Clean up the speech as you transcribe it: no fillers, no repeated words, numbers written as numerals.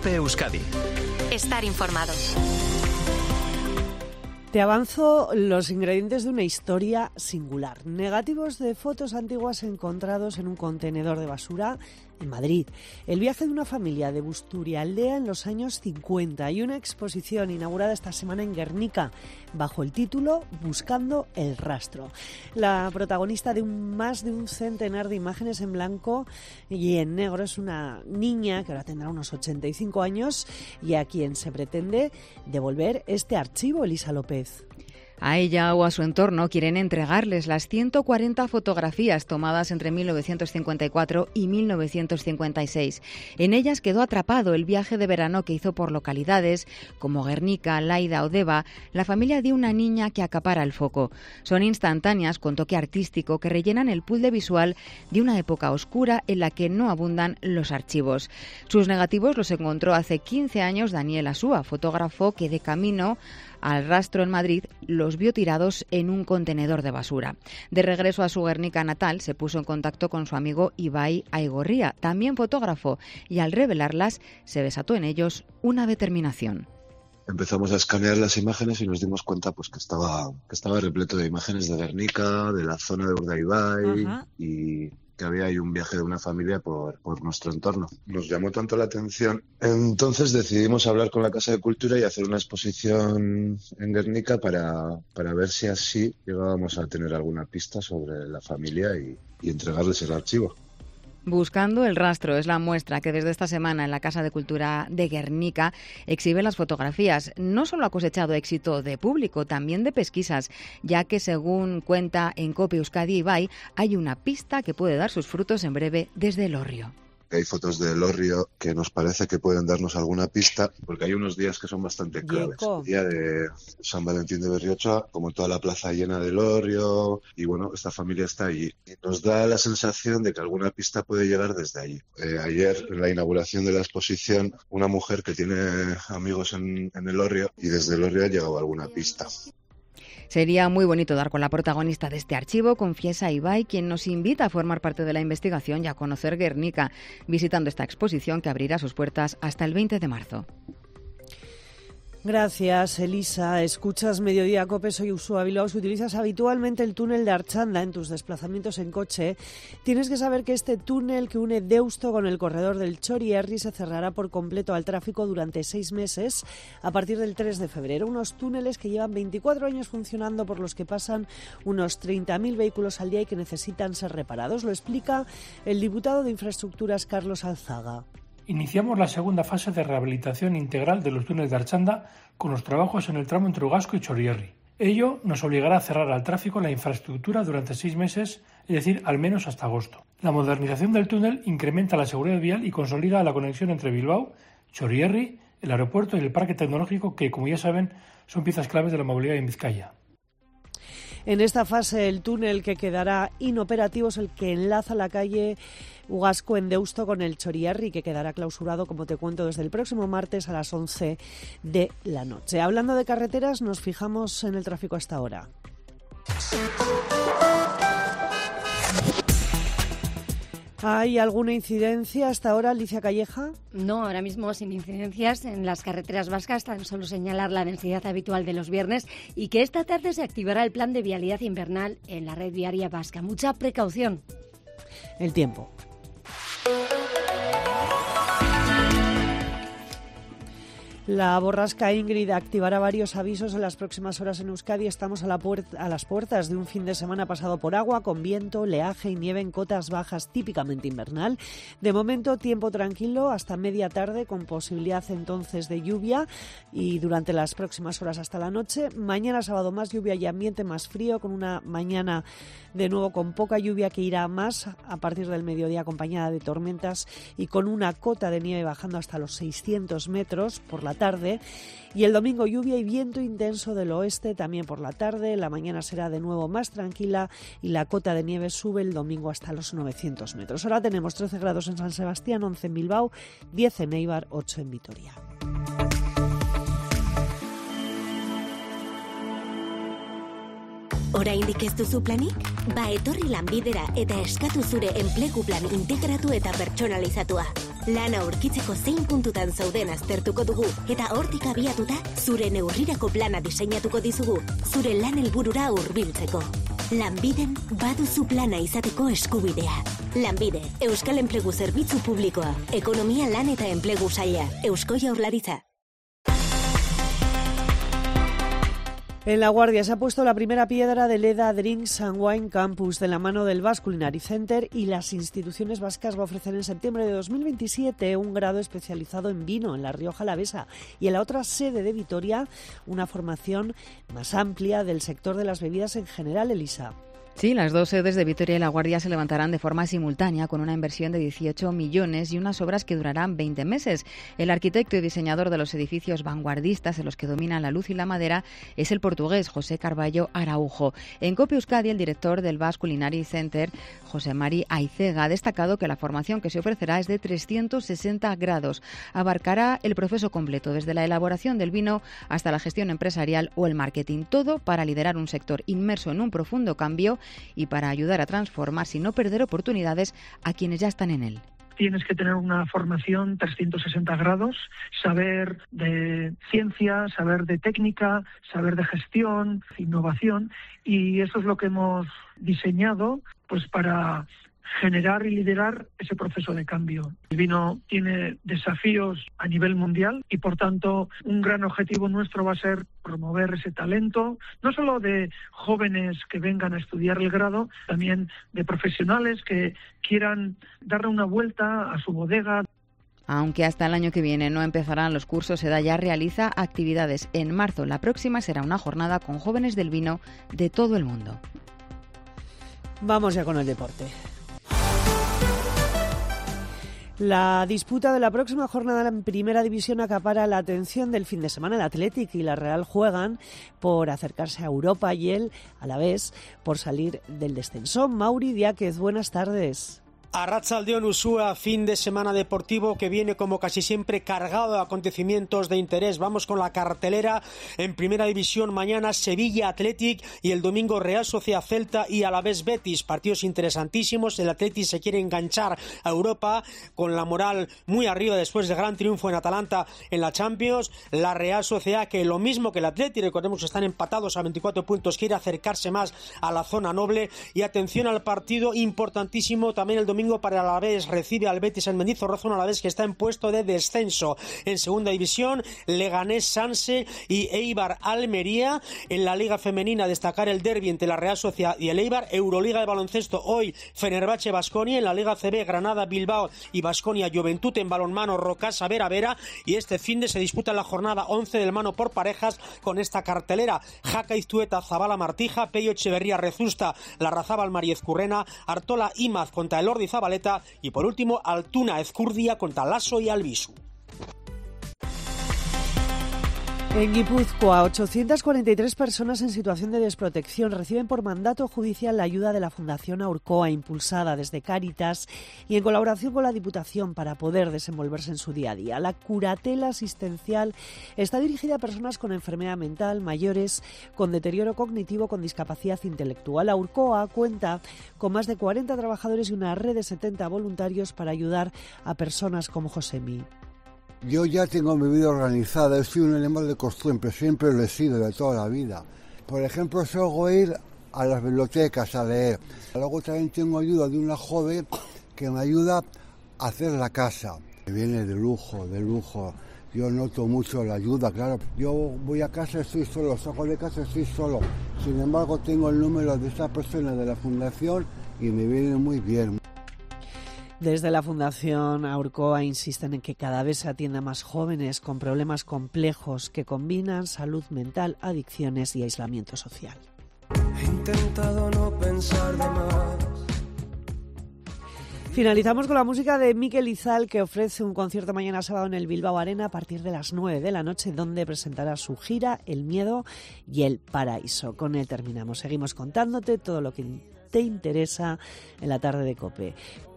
COPE Euskadi. Estar informado. Te avanzo los ingredientes de una historia singular. Negativos de fotos antiguas encontrados en un contenedor de basura en Madrid. El viaje de una familia de Busturialdea en los años 50 y una exposición inaugurada esta semana en Guernica bajo el título Buscando el rastro. La protagonista de más de un centenar de imágenes en blanco y en negro es una niña que ahora tendrá unos 85 años y a quien se pretende devolver este archivo, Elisa López. A ella o a su entorno quieren entregarles las 140 fotografías tomadas entre 1954 y 1956. En ellas quedó atrapado el viaje de verano que hizo por localidades como Guernica, Laida o Deva, la familia de una niña que acapara el foco. Son instantáneas con toque artístico que rellenan el puzzle visual de una época oscura en la que no abundan los archivos. Sus negativos los encontró hace 15 años Daniel Asúa, fotógrafo que de camino al rastro en Madrid los vio tirados en un contenedor de basura. De regreso a su Guernica natal, se puso en contacto con su amigo Ibai Aigorría, también fotógrafo, y al revelarlas se desató en ellos una determinación. Empezamos a escanear las imágenes y nos dimos cuenta pues que estaba repleto de imágenes de Guernica, de la zona de Urdaibai. Ajá. Y que había ahí un viaje de una familia por nuestro entorno. Nos llamó tanto la atención. Entonces decidimos hablar con la Casa de Cultura y hacer una exposición en Guernica para ver si así llegábamos a tener alguna pista sobre la familia y entregarles el archivo. Buscando el rastro es la muestra que desde esta semana en la Casa de Cultura de Guernica exhibe las fotografías. No solo ha cosechado éxito de público, también de pesquisas, ya que según cuenta en COPE Euskadi Ibai, hay una pista que puede dar sus frutos en breve desde Elorrio. Hay fotos de Elorrio que nos parece que pueden darnos alguna pista, porque hay unos días que son bastante claves. El día de San Valentín de Berriochoa, como toda la plaza llena de Elorrio, y bueno, esta familia está allí. Y nos da la sensación de que alguna pista puede llegar desde allí. Ayer, en la inauguración de la exposición, una mujer que tiene amigos en Elorrio, y desde Elorrio ha llegado alguna pista. Sería muy bonito dar con la protagonista de este archivo, confiesa Ibai, quien nos invita a formar parte de la investigación y a conocer Guernica, visitando esta exposición que abrirá sus puertas hasta el 20 de marzo. Gracias, Elisa. Escuchas Mediodía COPE, soy Uxue Bilbao. Si utilizas habitualmente el túnel de Archanda en tus desplazamientos en coche, tienes que saber que este túnel que une Deusto con el corredor del Txorierri se cerrará por completo al tráfico durante 6 meses a partir del 3 de febrero. Unos túneles que llevan 24 años funcionando, por los que pasan unos 30.000 vehículos al día y que necesitan ser reparados. Lo explica el diputado de Infraestructuras, Carlos Alzaga. Iniciamos la segunda fase de rehabilitación integral de los túneles de Archanda con los trabajos en el tramo entre Ugasco y Txorierri. Ello nos obligará a cerrar al tráfico la infraestructura durante 6 meses, es decir, al menos hasta agosto. La modernización del túnel incrementa la seguridad vial y consolida la conexión entre Bilbao, Txorierri, el aeropuerto y el parque tecnológico que, como ya saben, son piezas claves de la movilidad en Vizcaya. En esta fase, el túnel que quedará inoperativo es el que enlaza la calle Ugasco en Deusto con el Txorierri, que quedará clausurado, como te cuento, desde el próximo martes a las 11 de la noche. Hablando de carreteras, nos fijamos en el tráfico hasta ahora. ¿Hay alguna incidencia hasta ahora, Alicia Calleja? No, ahora mismo sin incidencias en las carreteras vascas, tan solo señalar la densidad habitual de los viernes y que esta tarde se activará el plan de vialidad invernal en la red viaria vasca. Mucha precaución. El tiempo. La borrasca Ingrid activará varios avisos en las próximas horas en Euskadi. Estamos a las puertas de un fin de semana pasado por agua, con viento, oleaje y nieve en cotas bajas típicamente invernal. De momento, tiempo tranquilo hasta media tarde, con posibilidad entonces de lluvia y durante las próximas horas hasta la noche. Mañana sábado más lluvia y ambiente más frío, con una mañana de nuevo con poca lluvia que irá más a partir del mediodía, acompañada de tormentas y con una cota de nieve bajando hasta los 600 metros por la tarde. Y el domingo lluvia y viento intenso del oeste también por la tarde. La mañana será de nuevo más tranquila y la cota de nieve sube el domingo hasta los 900 metros. Ahora tenemos 13 grados en San Sebastián, 11 en Bilbao, 10 en Eibar, 8 en Vitoria. Oraindik ez duzu planik? Ba etorri Lanbidera eta eskatu zure enplegu plan integratu eta pertsonalizatua. Lana aurkitzeko zein puntutan zauden aztertuko dugu eta hortik abiatuta zure neurrirako plana diseinatuko dizugu, zure lan helburura hurbiltzeko. Lanbiden baduzu plana izateko eskubidea. Lanbide, Euskal Enplegu Zerbitzu Publikoa, Ekonomia, Lan eta Enplegu Saila, Eusko Jaurlaritza. En La Guardia se ha puesto la primera piedra del EDA Drinks and Wine Campus de la mano del Basque Culinary Center, y las instituciones vascas va a ofrecer en septiembre de 2027 un grado especializado en vino en La Rioja Alavesa, y en la otra sede de Vitoria una formación más amplia del sector de las bebidas en general. Elisa. Sí, las dos sedes de Vitoria y La Guardia se levantarán de forma simultánea con una inversión de 18 millones y unas obras que durarán 20 meses. El arquitecto y diseñador de los edificios vanguardistas en los que dominan la luz y la madera es el portugués José Carballo Araujo. En COPE Euskadi, el director del Basque Culinary Center, José Mari Aicega, ha destacado que la formación que se ofrecerá es de 360 grados. Abarcará el proceso completo, desde la elaboración del vino hasta la gestión empresarial o el marketing. Todo para liderar un sector inmerso en un profundo cambio y para ayudar a transformarse y no perder oportunidades a quienes ya están en él. Tienes que tener una formación 360 grados, saber de ciencia, saber de técnica, saber de gestión, innovación, y eso es lo que hemos diseñado pues para generar y liderar ese proceso de cambio. El vino tiene desafíos a nivel mundial y, por tanto, un gran objetivo nuestro va a ser promover ese talento, no solo de jóvenes que vengan a estudiar el grado, también de profesionales que quieran darle una vuelta a su bodega. Aunque hasta el año que viene no empezarán los cursos, EDA ya realiza actividades. En marzo, la próxima, será una jornada con jóvenes del vino de todo el mundo. Vamos ya con el deporte. La disputa de la próxima jornada en Primera División acapara la atención del fin de semana. El Athletic y la Real juegan por acercarse a Europa y el Alavés por salir del descenso. Mauri Diáquez, buenas tardes. Arratsaldeon Usúa, fin de semana deportivo que viene como casi siempre cargado de acontecimientos de interés. Vamos con la cartelera. En Primera División mañana Sevilla Athletic y el domingo Real Sociedad Celta y Alavés Betis. Partidos interesantísimos. El Athletic se quiere enganchar a Europa con la moral muy arriba después del gran triunfo en Atalanta en la Champions. La Real Sociedad, que lo mismo que el Athletic, recordemos que están empatados a 24 puntos, quiere acercarse más a la zona noble. Y atención al partido importantísimo también el domingo para el Alavés, recibe al Betis en Mendizorroza, un Alavés que está en puesto de descenso. En Segunda División, Leganés Sanse y Eibar Almería. En la Liga Femenina, destacar el derbi entre la Real Sociedad y el Eibar. Euroliga de baloncesto, hoy Fenerbahce Baskonia. En la Liga CB, Granada Bilbao y Baskonia Juventud. En balonmano, Rocasa Vera Vera. Y este finde se disputa la jornada 11 del mano por parejas con esta cartelera: Jaca Iztueta Zabala Martija, Peyo Echeverría Rezusta Larrazábal Mariez Currena, Artola Imaz contra Elordi Zabaleta y por último Altuna Ezcurdia contra Lasso y Albisu. En Guipúzcoa, 843 personas en situación de desprotección reciben por mandato judicial la ayuda de la Fundación Aurcoa, impulsada desde Cáritas y en colaboración con la Diputación para poder desenvolverse en su día a día. La curatela asistencial está dirigida a personas con enfermedad mental, mayores, con deterioro cognitivo, con discapacidad intelectual. Aurcoa cuenta con más de 40 trabajadores y una red de 70 voluntarios para ayudar a personas como Josemi. Yo ya tengo mi vida organizada, soy un animal de costumbre, siempre lo he sido de toda la vida. Por ejemplo, salgo a ir a las bibliotecas a leer. Luego también tengo ayuda de una joven que me ayuda a hacer la casa. Viene de lujo, de lujo. Yo noto mucho la ayuda, claro. Yo voy a casa, estoy solo, salgo de casa, estoy solo. Sin embargo, tengo el número de esta persona de la fundación y me viene muy bien. Desde la Fundación Aurcoa insisten en que cada vez se atienda más jóvenes con problemas complejos que combinan salud mental, adicciones y aislamiento social. He intentado no pensar de más. Finalizamos con la música de Mikel Izal, que ofrece un concierto mañana sábado en el Bilbao Arena a partir de las 9 de la noche, donde presentará su gira El Miedo y El Paraíso. Con él terminamos. Seguimos contándote todo lo que te interesa en la tarde de COPE.